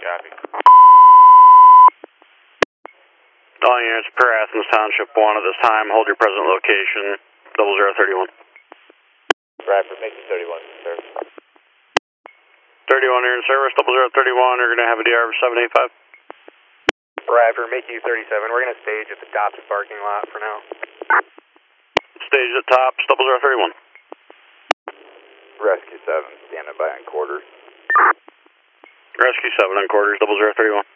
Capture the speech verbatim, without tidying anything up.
Copy. All units per Athens Township one at this time. Hold your present location. Double zero thirty one. Bradford, make you thirty-one, sir. Thirty one here in service. Double zero thirty one. You're gonna have a D R of seven eight five. Bradford, make you thirty-seven. We're gonna stage at the Dobson parking lot for now. Stage at tops. Double zero thirty one. Rescue seven, standing by on quarters. Rescue seven on quarters. Double zero thirty one.